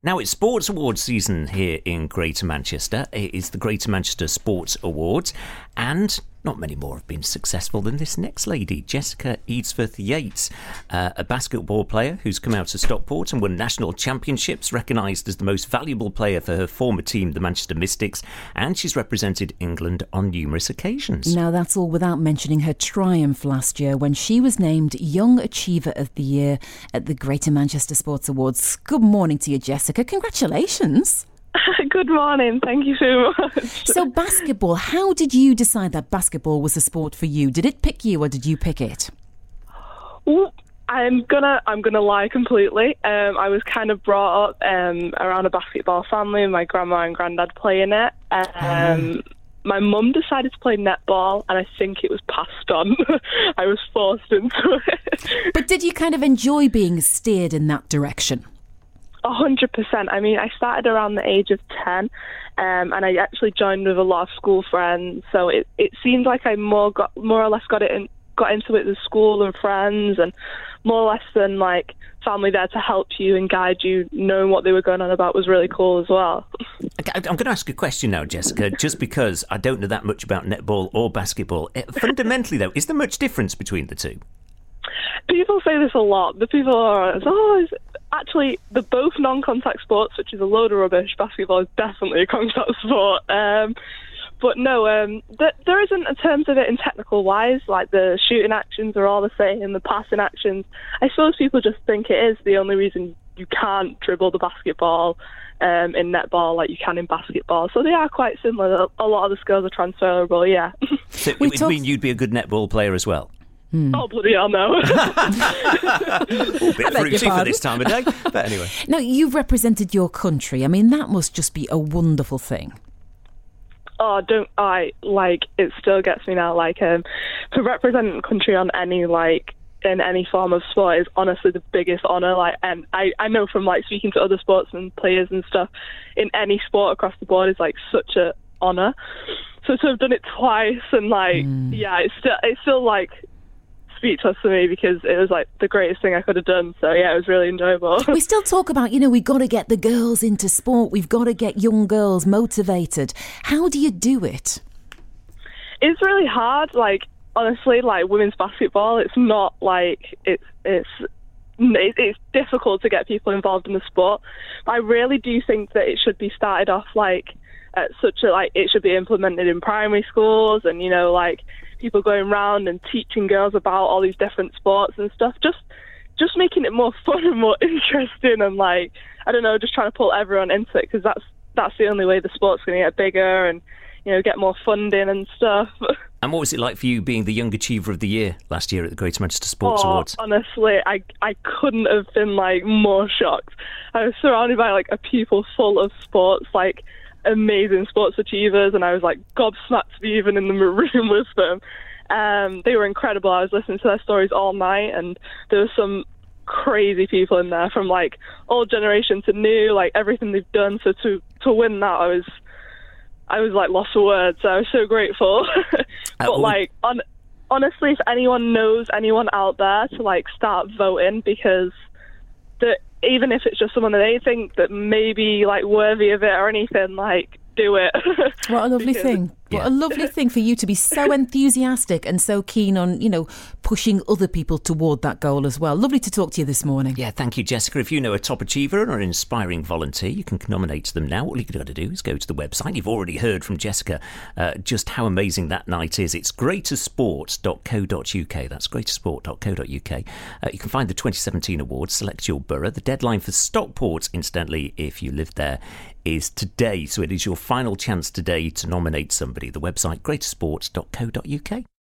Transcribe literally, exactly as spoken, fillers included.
Now, it's Sports Awards season here in Greater Manchester. It is the Greater Manchester Sports Awards, and not many more have been successful than this next lady, Jessica Eidsforth-Yates, uh, a basketball player who's come out of Stockport and won national championships, recognised as the most valuable player for her former team, the Manchester Mystics, and she's represented England on numerous occasions. Now, that's all without mentioning her triumph last year when she was named Young Achiever of the Year at the Greater Manchester Sports Awards. Good morning to you, Jessica. Congratulations. Good morning. Thank you so much. So basketball, how did you decide that basketball was a sport for you? Did it pick you or did you pick it? Well, I'm gonna I'm gonna lie completely. Um, I was kind of brought up um, around a basketball family. My grandma and granddad playing it. Um, um. My mum decided to play netball, and I think it was passed on. I was forced into it. But did you kind of enjoy being steered in that direction? A hundred percent. I mean, I started around the age of ten, um, and I actually joined with a lot of school friends. So it, it seemed like I more got more or less got it in, got into it with school and friends, and more or less than like family there to help you and guide you. Knowing what they were going on about was really cool as well. Okay, I'm going to ask a question now, Jessica, just because I don't know that much about netball or basketball. Fundamentally, though, is there much difference between the two? People say this a lot. The people are, oh, is actually, they're both non-contact sports, which is a load of rubbish. Basketball is definitely a contact sport. Um, but no, um, th- there isn't, in terms of it in technical wise, like the shooting actions are all the same, the passing actions. I suppose people just think it is the only reason you can't dribble the basketball um, in netball like you can in basketball. So they are quite similar. A lot of the skills are transferable, yeah. So it would talked- mean you'd be a good netball player as well? Hmm. Oh, bloody hell, no. A bit fruity for this time of day. But anyway. Now, you've represented your country. I mean, that must just be a wonderful thing. Oh, don't I, like, it still gets me now, like, um, to represent a country on any, like, in any form of sport is honestly the biggest honour, like, and I, I know from, like, speaking to other sportsmen, players and stuff, in any sport across the board is, like, such a honour. So to have done it twice and, like, mm. yeah, it's still, it's still, like, speechless for me because it was like the greatest thing I could have done. So yeah, it was really enjoyable. We still talk about, you know, we've got to get the girls into sport. We've got to get young girls motivated. How do you do it? It's really hard. Like, honestly, like women's basketball, it's not like it's it's it's difficult to get people involved in the sport. But I really do think that it should be started off like at such a, like it should be implemented in primary schools, and you know, like people going around and teaching girls about all these different sports and stuff, just just making it more fun and more interesting, and like, I don't know, just trying to pull everyone into it, because that's that's the only way the sport's going to get bigger and, you know, get more funding and stuff. And what was it like for you being the Young Achiever of the Year last year at the Greater Manchester Sports oh, Awards? Honestly, I I couldn't have been like more shocked. I was surrounded by like a people full of sports, like amazing sports achievers, and I was like gobsmacked to be even in the room with them. Um, they were incredible. I was listening to their stories all night, and there were some crazy people in there from like old generation to new, like everything they've done. So to to win that, I was I was like lost for words. So I was so grateful. But uh, like on, honestly, if anyone knows anyone out there, to like start voting, because the even if it's just someone that they think that may be like worthy of it or anything, like do it. What a lovely because, thing. What yeah. a lovely thing for you to be so enthusiastic and so keen on, you know, pushing other people toward that goal as well. Lovely to talk to you this morning. Yeah, thank you, Jessica. If you know a top achiever or an inspiring volunteer, you can nominate them now. All you've got to do is go to the website. You've already heard from Jessica uh, just how amazing that night is. It's greater sport dot co dot uk. That's greater sport dot co dot uk. Uh, you can find the twenty seventeen awards, select your borough. The deadline for Stockport, incidentally, if you live there, is today. So it is your final chance today to nominate somebody. The website greater sport dot co dot uk.